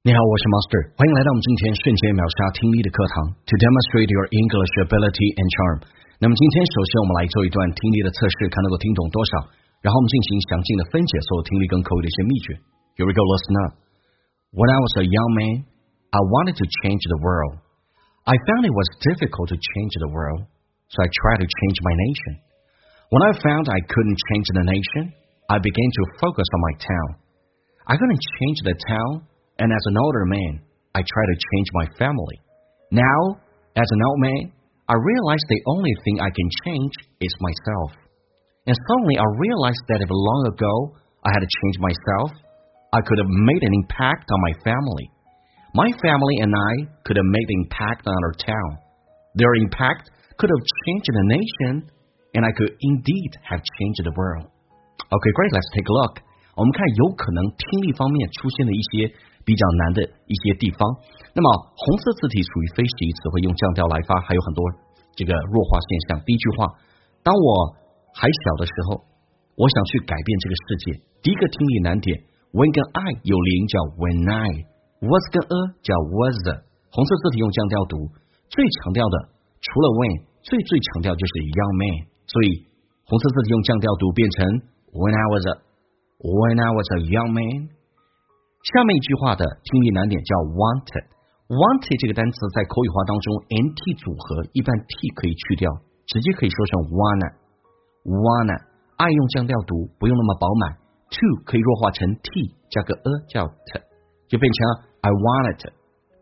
你好，我是 Master， 欢迎来到我们今天瞬间秒杀听力的课堂 To demonstrate your English ability and charm。 那么今天首先我们来做一段听力的测试，看能够听懂多少，然后我们进行详尽的分解所有听力跟口语的一些秘诀。 Here we go, listen up. When I was a young man, I wanted to change the world. I found it was difficult to change the world, so I tried to change my nation. When I found I couldn't change the nation, I began to focus on my town. I couldn't change the town, and as an older man, I tried to change my family. Now, as an old man, I realized the only thing I can change is myself. And suddenly I realized that if long ago I had to change myself, I could have made an impact on my family. My family and I could have made an impact on our town. Their impact could have changed the nation, and I could indeed have changed the world. Okay, great. Let's take a look. 我们看有可能听力方面出现的一些比较难的一些地方。那么红色字体属于非实义词汇，用降调来发，还有很多这个弱化现象。第一句话，当我还小的时候，我想去改变这个世界。第一个听力难点 when 跟 I 有连音叫 when I，was 跟 a 叫 was。 红色字体用降调读，最强调的除了 when 最强调就是 young man， 所以红色字体用降调读变成 when I was a young man。 下面一句话的听力难点叫 wanted。 这个单词在口语化当中 nt 组合，一般 t 可以去掉，直接可以说成 wanna。 I 用降调读，不用那么饱满。 to 可以弱化成 t 加个 a 叫 t， 就变成 I wanted to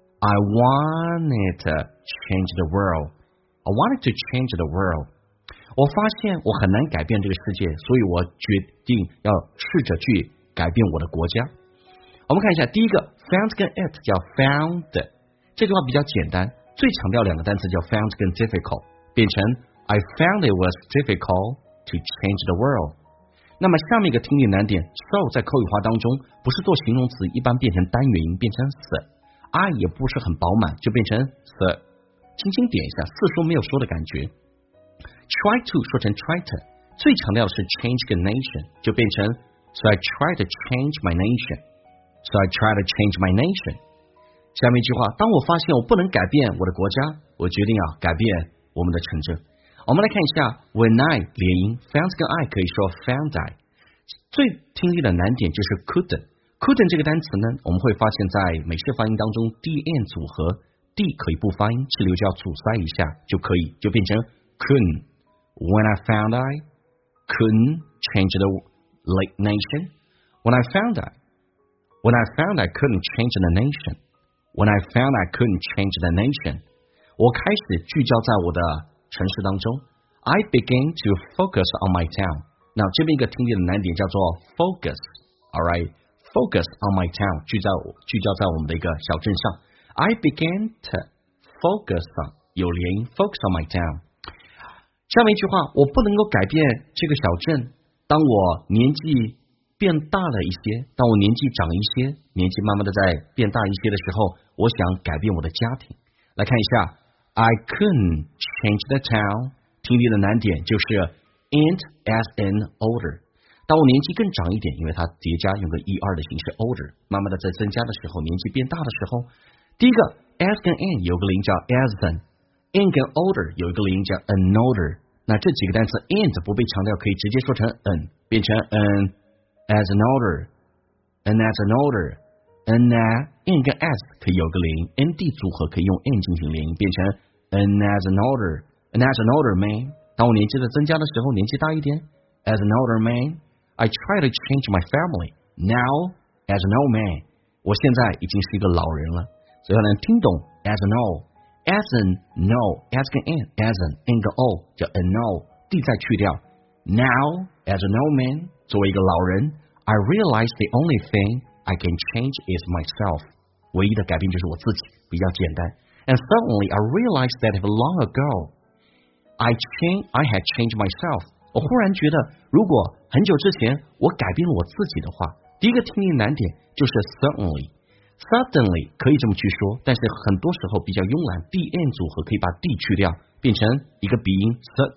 change the world. I wanted to change the world. 我发现我很难改变这个世界，所以我决定要试着去改变我的国家。我们看一下第一个 found 跟 it 叫 found， 这句话比较简单，最强调两个单词叫 found 跟 difficult， 变成 I found it was difficult to change the world。 那么下面一个听力难点 so 在口语化当中不是做形容词，一般变成单元音，变成 I 也不是很饱满，就变成 轻轻点一下，似说没有说的感觉。try to 说成 tried， 最强调的是 change 跟 nation， 就变成 so I tried to change my nation。So I try to change my nation. 下面一句话，当我发现我不能改变我的国家，我决定要改变我们的城镇。我们来看一下 when I 连音 found 跟 I 可以说 found I。 最听力的难点就是 couldn't 这个单词呢，我们会发现在美式发音当中 dn 组合 d 可以不发音，气流就要阻塞一下就可以，就变成 couldn't。 When I found I couldn't change the nation. When I found I couldn't change the nation. When I found I couldn't change the nation. 我开始聚焦在我的城市当中。I began to focus on my town. 那这边一个听力的难点叫做 focus. Alright, focus on my town. 聚焦在我们的一个小镇上。I began to focus on 有连音 focus on my town. 下面一句话，我不能够改变这个小镇。当我年纪变大了一些，当我年纪长一些，年纪慢慢的在变大一些的时候，我想改变我的家庭。来看一下 I couldn't change the town， 听力的难点就是 and as an older。 当我年纪更长一点，因为它叠加用个1、2的形式 older， 慢慢的在增加的时候，年纪变大的时候，第一个 as 跟 an 有个连音叫 as an 跟 older 有一个连音叫 an older。 那这几个单词 and 不被强调，可以直接说成 an， 变成 an。As an older, and as an older, and n 跟 as 可以有个连音 ，nd 组合可以用 n 进行连音，变成 and as an older man。当我年纪的增加的时候，年纪大一点 ，as an older man, I try to change my family. Now, as an old man， 我现在已经是一个老人了，所以要能听懂 as an old。as an no as 跟 as an 跟 o 叫 an no，d 再去掉。Now, as an old man， 作为一个老人 I realize the only thing I can change is myself. 唯一的改变就是我自己，比较简单。And suddenly I realized that if long ago I had changed myself. 我忽然觉得，如果很久之前我改变了我自己的话，第一个听力难点就是 suddenly 可以这么去说，但是很多时候比较慵懒 dn 组合可以把 d 去掉，变成一个鼻音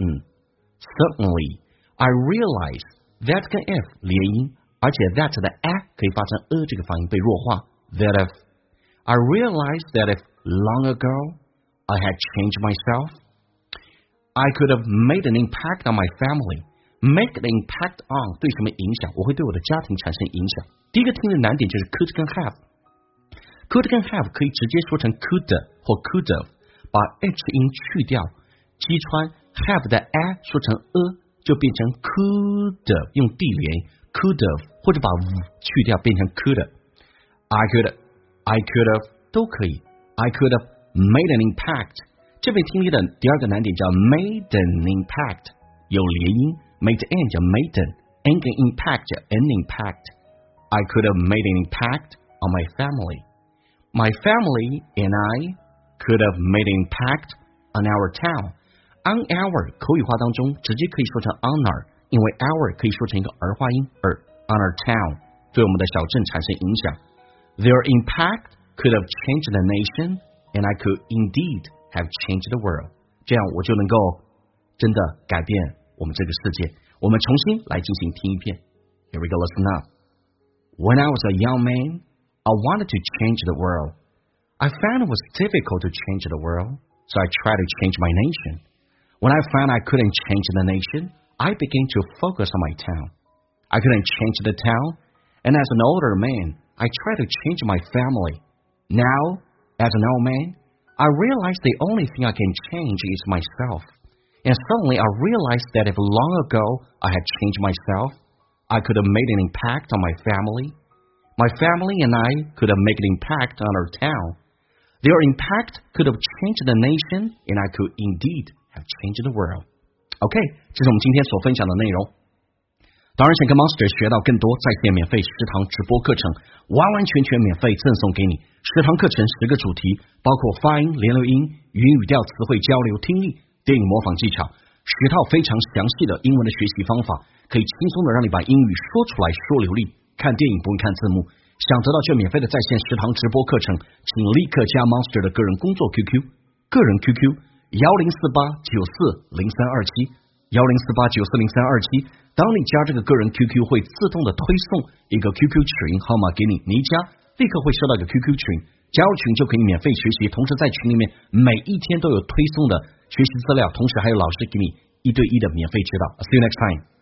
suddenly I realize that 跟 f 连音，而且 that 的 a 可以发成这个发音被弱化。That I realized that if long ago I had changed myself, I could have made an impact on my family. Make an impact on 对什么影响？我会对我的家庭产生影响。第一个听的难点就是 could 跟 have。could 跟 have 可以直接说成 could 或 could have， 把 h 音去掉，击穿 have 的 a 说成 就变成 could， 用地连 could have， 或者把 去掉变成 could。I could have 都可以。I could have made an impact。这边听力的第二个难点叫 made an impact， 有连音 made an 叫 maiden，n 跟 impact 叫 an impact。I could have made an impact on my family。My family and I could have made an impact on our town。On our 口语化当中直接可以说成 on our， 因为 our 可以说成一个儿化音，而 on our town 对我们的小镇产生影响。Their impact could have changed the nation, and I could indeed have changed the world。这样我就能够真的改变我们这个世界。我们重新来进行听一遍。Here we go, listen up. When I was a young man, I wanted to change the world. I found it was difficult to change the world, so I tried to change my nation. When I found I couldn't change the nation, I began to focus on my town. I couldn't change the town, and as an older man, I tried to change my family. Now, as an old man, I realized the only thing I can change is myself. And suddenly I realized that if long ago I had changed myself, I could have made an impact on my family. My family and I could have made an impact on our town. Their impact could have changed the nation, and I could indeed have changed the world. OK, 这是我们今天所分享的内容。当然，想跟 Monster 学到更多在线免费10堂直播课程，完完全全免费赠送给你。10堂课程10个主题，包括发音、连流音、语音语调、词汇交流、听力、电影模仿技巧，10套非常详细的英文的学习方法，可以轻松的让你把英语说出来、说流利。看电影不会看字幕，想得到这免费的在线10堂直播课程，请立刻加 Monster 的个人工作 QQ， 个人 QQ 1048940327，1048940327。当你加这个个人 QQ， 会自动的推送一个 QQ 群号码给你，你一加立刻会收到一个 QQ 群，加入群就可以免费学习，同时在群里面每一天都有推送的学习资料，同时还有老师给你1对1的免费指导。See you next time.